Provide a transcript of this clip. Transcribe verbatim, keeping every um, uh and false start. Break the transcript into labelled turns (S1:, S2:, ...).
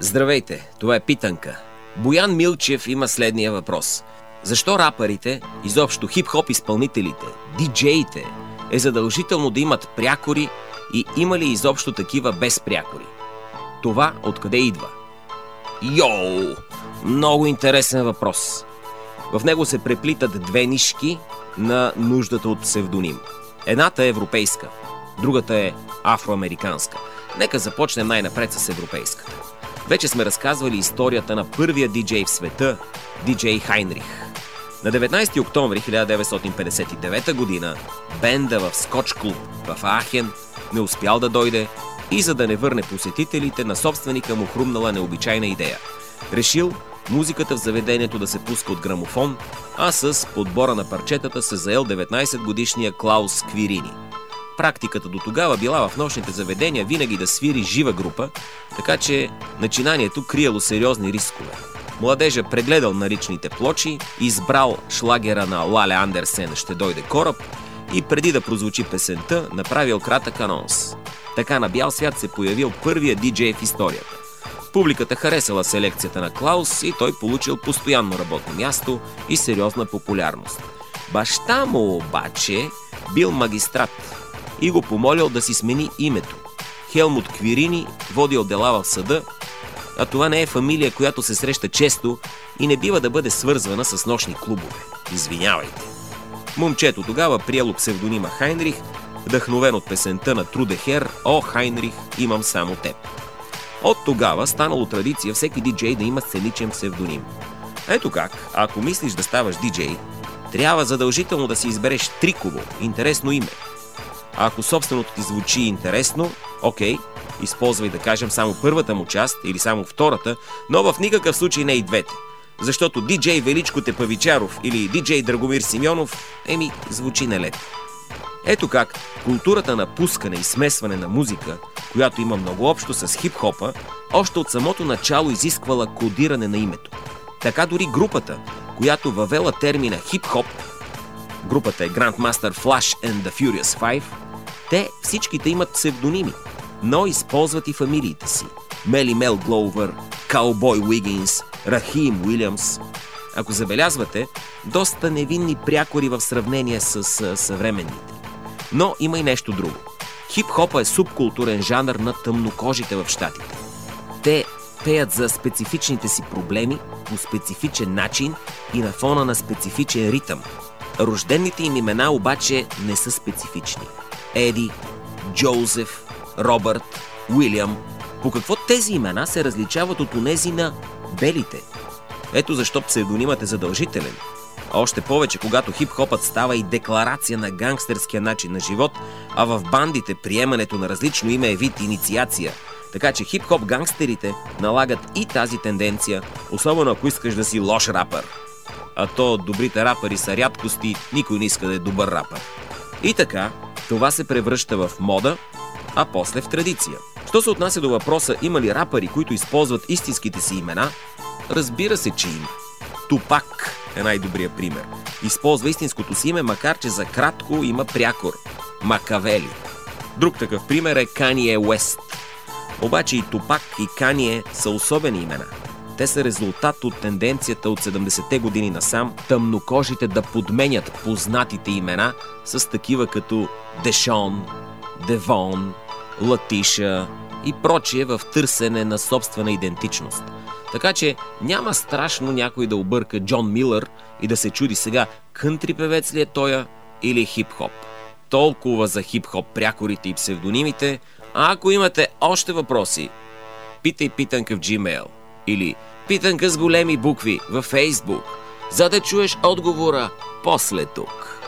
S1: Здравейте, това е Питанка. Боян Милчев има следния въпрос. Защо рапърите, изобщо хип-хоп изпълнителите, диджеите, е задължително да имат прякори и има ли изобщо такива без прякори? Това откъде идва? Йоу! Много интересен въпрос. В него се преплитат две нишки на нуждата от псевдоним. Едната е европейска, другата е афроамериканска. Нека започнем най-напред с европейската. Вече сме разказвали историята на първия диджей в света, диджей Хайнрих. На деветнайсети октомври хиляда деветстотин петдесет и девета година бенда в Скоч клуб в Ахен не успял да дойде и за да не върне посетителите, на собственика му хрумнала необичайна идея. Решил музиката в заведението да се пуска от грамофон, а с подбора на парчетата се заел деветнайсетгодишния Клаус Квирини. Практиката до тогава била в нощните заведения винаги да свири жива група, така че начинанието криело сериозни рискове. Младежа прегледал наличните плочи, избрал шлагера на Лале Андерсен «Ще дойде кораб» и преди да прозвучи песента, направил кратък анонс. Така на бял свят се появил първия диджей в историята. Публиката харесала селекцията на Клаус и той получил постоянно работно място и сериозна популярност. Баща му обаче бил магистрат и го помолил да си смени името. Хелмут Квирини водил дела в съда, а това не е фамилия, която се среща често и не бива да бъде свързвана с нощни клубове. Извинявайте. Момчето тогава приело псевдонима Хайнрих, вдъхновен от песента на Трудехер «О, Хайнрих, имам само теб». От тогава станало традиция всеки диджей да има сценичен псевдоним. Ето как, ако мислиш да ставаш диджей, трябва задължително да си избереш триково, интересно име. А ако собственото ти звучи интересно, окей, използвай да кажем само първата му част или само втората, но в никакъв случай не и двете. Защото диджей Величко Тепавичаров или диджей Драгомир Симеонов, еми, звучи нелепо. Ето как културата на пускане и смесване на музика, която има много общо с хип-хопа, още от самото начало изисквала кодиране на името. Така дори групата, която въвела термина хип-хоп, групата е Grandmaster Flash and the Furious Five, те всичките имат псевдоними, но използват и фамилиите си. Мели Мел Глоувър, Каубой Уигинс, Рахим Уилямс. Ако забелязвате, доста невинни прякори в сравнение с с съвременните. Но има и нещо друго. Хип-хопа е субкултурен жанр на тъмнокожите в щатите. Те пеят за специфичните си проблеми по специфичен начин и на фона на специфичен ритъм. Рождените им имена обаче не са специфични. Еди, Джозеф, Робърт, Уилям. По какво тези имена се различават от онези на белите? Ето защо псевдонимът е задължителен. Още повече, когато хип-хопът става и декларация на гангстерския начин на живот, а в бандите приемането на различно име е вид инициация. Така че хип-хоп гангстерите налагат и тази тенденция, особено ако искаш да си лош рапър. А то добрите рапъри са рядкости, никой не иска да е добър рапър. И така, това се превръща в мода, а после в традиция. Що се отнася до въпроса има ли рапъри, които използват истинските си имена, разбира се, че има. Тупак е най-добрият пример. Използва истинското си име, макар че за кратко има прякор – Макавели. Друг такъв пример е Кание Уест. Обаче и Тупак, и Кание са особени имена. Те са резултат от тенденцията от седемдесетте години насам тъмнокожите да подменят познатите имена с такива като Дешон, Девон, Латиша и прочие в търсене на собствена идентичност. Така че няма страшно някой да обърка Джон Милър и да се чуди сега кънтри певец ли е тоя или хип-хоп. Толкова за хип-хоп прякорите и псевдонимите, а ако имате още въпроси, питай Питанка в Gmail или Питанка с големи букви във Facebook, за да чуеш отговора после тук.